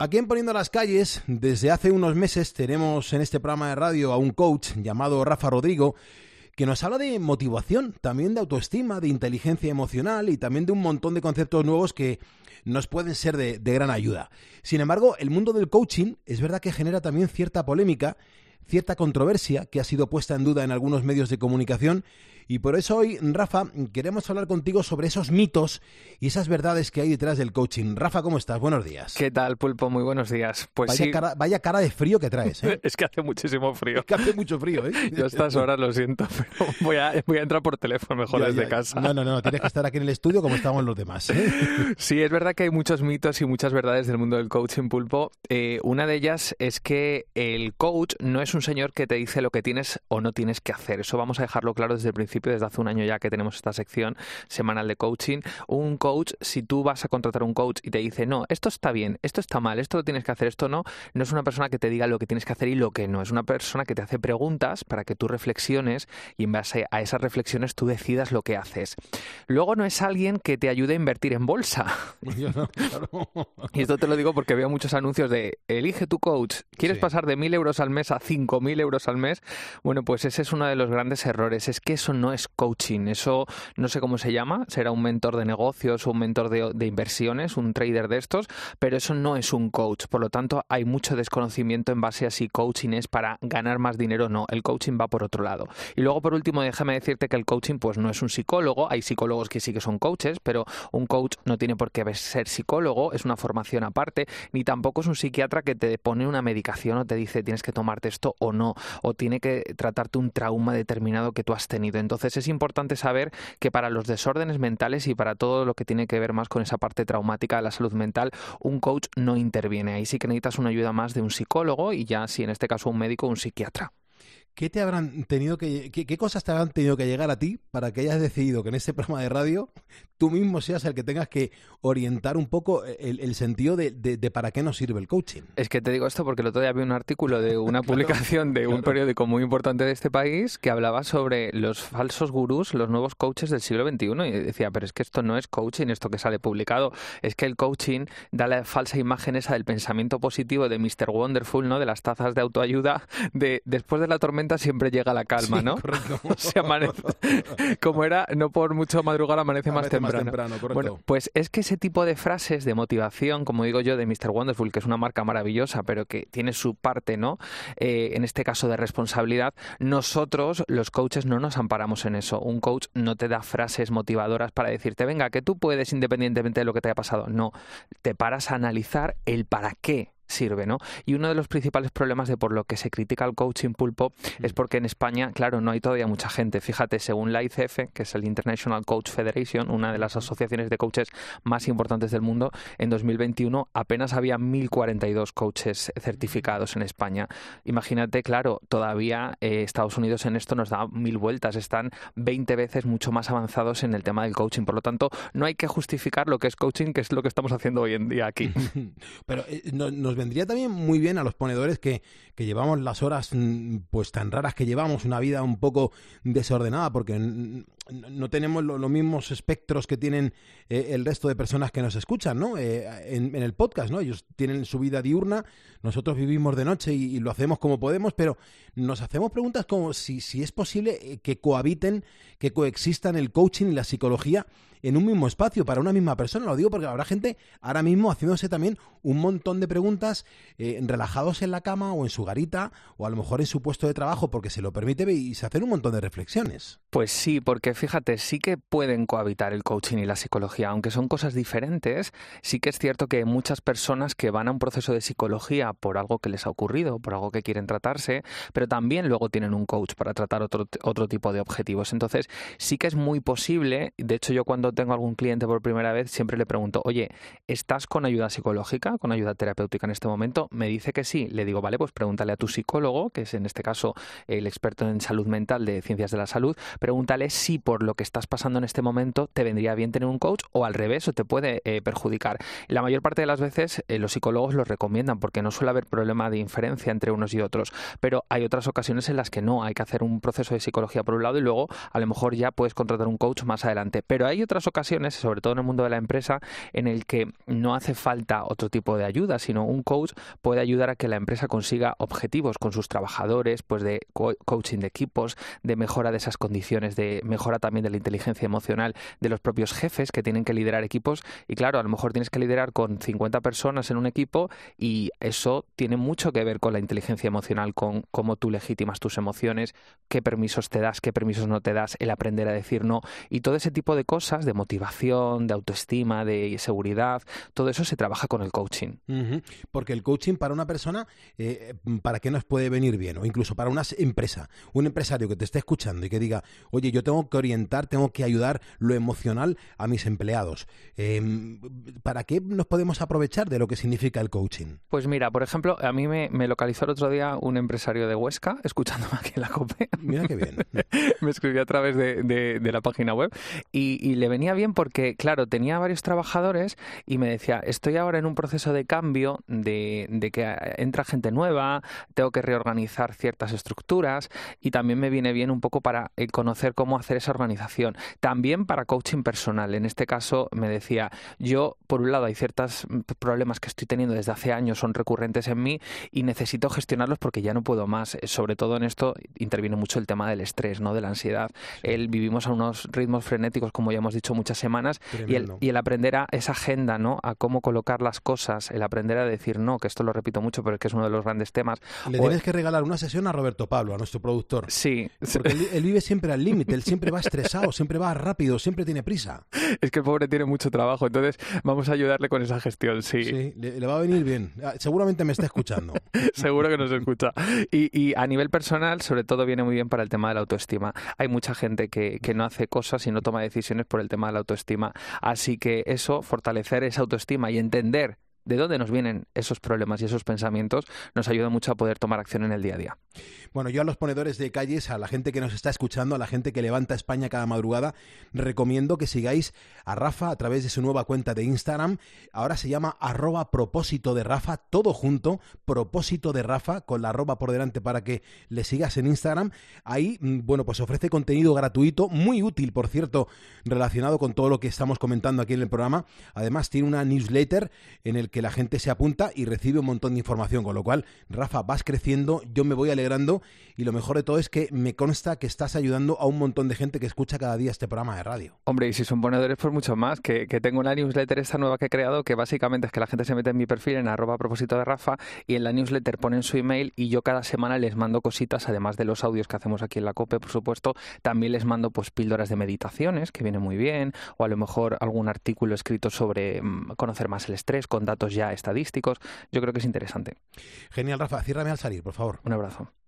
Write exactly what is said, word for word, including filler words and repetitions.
Aquí en Poniendo las Calles, desde hace unos meses tenemos en este programa de radio a un coach llamado Rafa Rodrigo, que nos habla de motivación, también de autoestima, de inteligencia emocional y también de un montón de conceptos nuevos que nos pueden ser de, de gran ayuda. Sin embargo, el mundo del coaching es verdad que genera también cierta polémica, cierta controversia que ha sido puesta en duda en algunos medios de comunicación. Y por eso hoy, Rafa, queremos hablar contigo sobre esos mitos y esas verdades que hay detrás del coaching. Rafa, ¿cómo estás? Buenos días. ¿Qué tal, Pulpo? Muy buenos días. Pues vaya, sí. cara, vaya cara de frío que traes, ¿eh? Es que hace muchísimo frío. Es que hace mucho frío, ¿eh? Yo a estas horas lo siento, pero voy a, voy a entrar por teléfono mejor ya, desde ya. casa. No, no, no, tienes que estar aquí en el estudio como estamos los demás, ¿eh? Sí, es verdad que hay muchos mitos y muchas verdades del mundo del coaching, Pulpo. Eh, una de ellas es que el coach no es un señor que te dice lo que tienes o no tienes que hacer. Eso vamos a dejarlo claro desde el principio, desde hace un año ya que tenemos esta sección semanal de coaching. Un coach, si tú vas a contratar un coach y te dice, no, esto está bien, esto está mal, esto lo tienes que hacer, esto no, no es una persona que te diga lo que tienes que hacer y lo que no. Es una persona que te hace preguntas para que tú reflexiones y en base a esas reflexiones tú decidas lo que haces. Luego no es alguien que te ayude a invertir en bolsa. Yo no, claro. Y esto te lo digo porque veo muchos anuncios de elige tu coach. ¿Quieres Sí. pasar de mil euros al mes a cinco mil euros al mes? Bueno, pues ese es uno de los grandes errores. Es que eso no es coaching. Eso no sé cómo se llama. Será un mentor de negocios o un mentor de, de inversiones, un trader de estos, pero eso no es un coach. Por lo tanto, hay mucho desconocimiento en base a si coaching es para ganar más dinero o no. El coaching va por otro lado. Y luego, por último, déjame decirte que el coaching pues no es un psicólogo. Hay psicólogos que sí que son coaches, pero un coach no tiene por qué ser psicólogo, es una formación aparte, ni tampoco es un psiquiatra que te pone una medicación o te dice tienes que tomarte esto o no, o tiene que tratarte un trauma determinado que tú has tenido. Entonces es importante saber que para los desórdenes mentales y para todo lo que tiene que ver más con esa parte traumática de la salud mental, un coach no interviene. Ahí sí que necesitas una ayuda más de un psicólogo y ya, si en este caso un médico, un psiquiatra. ¿Qué te habrán tenido que qué, qué cosas te habrán tenido que llegar a ti para que hayas decidido que en este programa de radio tú mismo seas el que tengas que orientar un poco el, el sentido de, de, de para qué nos sirve el coaching? Es que te digo esto porque el otro día vi un artículo de una publicación de un claro. periódico muy importante de este país que hablaba sobre los falsos gurús, los nuevos coaches del siglo veintiuno, y decía, pero es que esto no es coaching, esto que sale publicado, es que el coaching da la falsa imagen esa del pensamiento positivo de míster Wonderful, ¿no? De las tazas de autoayuda, de después de la tormenta siempre llega la calma, sí, ¿no? Correcto. Se amanece, como era, no por mucho madrugar amanece, amanece más temprano. Más temprano, correcto. Bueno, pues es que ese tipo de frases de motivación, como digo yo, de míster Wonderful, que es una marca maravillosa, pero que tiene su parte, ¿no? Eh, en este caso de responsabilidad, nosotros, los coaches, no nos amparamos en eso. Un coach no te da frases motivadoras para decirte, venga, que tú puedes independientemente de lo que te haya pasado. No, te paras a analizar el para qué sirve, ¿no? Y uno de los principales problemas de por lo que se critica al coaching, Pulpo, es porque en España, claro, no hay todavía mucha gente. Fíjate, según la I C F, que es el International Coach Federation, una de las asociaciones de coaches más importantes del mundo, en dos mil veintiuno apenas había mil cuarenta y dos coaches certificados en España. Imagínate, claro, todavía eh, Estados Unidos en esto nos da mil vueltas, están veinte veces mucho más avanzados en el tema del coaching. Por lo tanto, no hay que justificar lo que es coaching, que es lo que estamos haciendo hoy en día aquí. Pero eh, no, nos vendría también muy bien a los ponedores que, que llevamos las horas pues tan raras que llevamos, una vida un poco desordenada, porque no tenemos lo, los mismos espectros que tienen eh, el resto de personas que nos escuchan, ¿no? Eh, en, en el podcast, ¿no? Ellos tienen su vida diurna, nosotros vivimos de noche y, y lo hacemos como podemos, pero nos hacemos preguntas como si, si es posible que cohabiten, que coexistan el coaching y la psicología en un mismo espacio para una misma persona. Lo digo porque habrá gente ahora mismo haciéndose también un montón de preguntas eh, relajados en la cama o en su garita o a lo mejor en su puesto de trabajo porque se lo permite y se hacen un montón de reflexiones. Pues sí, porque fíjate, sí que pueden cohabitar el coaching y la psicología, aunque son cosas diferentes. Sí que es cierto que muchas personas que van a un proceso de psicología por algo que les ha ocurrido, por algo que quieren tratarse, pero también luego tienen un coach para tratar otro, otro tipo de objetivos. Entonces sí que es muy posible. De hecho, yo cuando tengo algún cliente por primera vez siempre le pregunto, oye, ¿estás con ayuda psicológica, con ayuda terapéutica en este momento? Me dice que sí. Le digo, vale, pues pregúntale a tu psicólogo, que es en este caso el experto en salud mental de ciencias de la salud, pregúntale si por lo que estás pasando en este momento te vendría bien tener un coach o al revés o te puede eh, perjudicar. La mayor parte de las veces eh, los psicólogos los recomiendan porque no suele haber problema de inferencia entre unos y otros, pero hay otras ocasiones en las que no, hay que hacer un proceso de psicología por un lado y luego a lo mejor ya puedes contratar un coach más adelante, pero hay otras muchas ocasiones, sobre todo en el mundo de la empresa, en el que no hace falta otro tipo de ayuda, sino un coach puede ayudar a que la empresa consiga objetivos con sus trabajadores, pues de co- coaching de equipos, de mejora de esas condiciones, de mejora también de la inteligencia emocional de los propios jefes que tienen que liderar equipos. Y claro, a lo mejor tienes que liderar con cincuenta personas en un equipo y eso tiene mucho que ver con la inteligencia emocional, con cómo tú legitimas tus emociones, qué permisos te das, qué permisos no te das, el aprender a decir no y todo ese tipo de cosas, de motivación, de autoestima, de seguridad, todo eso se trabaja con el coaching. Uh-huh. Porque el coaching para una persona, eh, ¿para qué nos puede venir bien? O incluso para una empresa, un empresario que te esté escuchando y que diga, oye, yo tengo que orientar, tengo que ayudar lo emocional a mis empleados. Eh, ¿Para qué nos podemos aprovechar de lo que significa el coaching? Pues mira, por ejemplo, a mí me, me localizó el otro día un empresario de Huesca, escuchándome aquí en la COPE. Mira qué bien. Me escribió a través de, de, de la página web y, y le venía bien porque, claro, tenía varios trabajadores y me decía, estoy ahora en un proceso de cambio, de, de que entra gente nueva, tengo que reorganizar ciertas estructuras y también me viene bien un poco para conocer cómo hacer esa organización. También para coaching personal. En este caso me decía, yo, por un lado, hay ciertos problemas que estoy teniendo desde hace años, son recurrentes en mí y necesito gestionarlos porque ya no puedo más. Sobre todo en esto interviene mucho el tema del estrés, ¿no? De la ansiedad. Sí. El, vivimos a unos ritmos frenéticos, como ya hemos dicho muchas semanas, y el, y el aprender a esa agenda, ¿no? A cómo colocar las cosas, el aprender a decir no, que esto lo repito mucho, pero es que es uno de los grandes temas. Le o tienes el... que regalar una sesión a Roberto Pablo, a nuestro productor. Sí. Porque él, él vive siempre al límite, él siempre va estresado, siempre va rápido, siempre tiene prisa. Es que el pobre tiene mucho trabajo, entonces vamos a ayudarle con esa gestión, sí. Sí, le, le va a venir bien. Seguramente me está escuchando. Seguro que nos escucha. Y, y a nivel personal, sobre todo, viene muy bien para el tema de la autoestima. Hay mucha gente que, que no hace cosas y no toma decisiones por el tema de la autoestima. Así que eso, fortalecer esa autoestima y entender de dónde nos vienen esos problemas y esos pensamientos, nos ayuda mucho a poder tomar acción en el día a día. Bueno, yo a los ponedores de calles, a la gente que nos está escuchando, a la gente que levanta España cada madrugada, recomiendo que sigáis a Rafa a través de su nueva cuenta de Instagram. Ahora se llama arroba propósito de Rafa, todo junto, propósito de Rafa, con la arroba por delante para que le sigas en Instagram. Ahí, bueno, pues ofrece contenido gratuito, muy útil, por cierto, relacionado con todo lo que estamos comentando aquí en el programa. Además, tiene una newsletter en el que la gente se apunta y recibe un montón de información, con lo cual, Rafa, vas creciendo, yo me voy alegrando y lo mejor de todo es que me consta que estás ayudando a un montón de gente que escucha cada día este programa de radio. Hombre, y si son ponedores, pues mucho más, que, que tengo una newsletter esta nueva que he creado, que básicamente es que la gente se mete en mi perfil en arroba propósito de Rafa y en la newsletter ponen su email y yo cada semana les mando cositas, además de los audios que hacemos aquí en la COPE, por supuesto, también les mando pues píldoras de meditaciones, que viene muy bien, o a lo mejor algún artículo escrito sobre mmm, conocer más el estrés, con datos ya estadísticos. Yo creo que es interesante. Genial, Rafa. Ciérrame al salir, por favor. Un abrazo.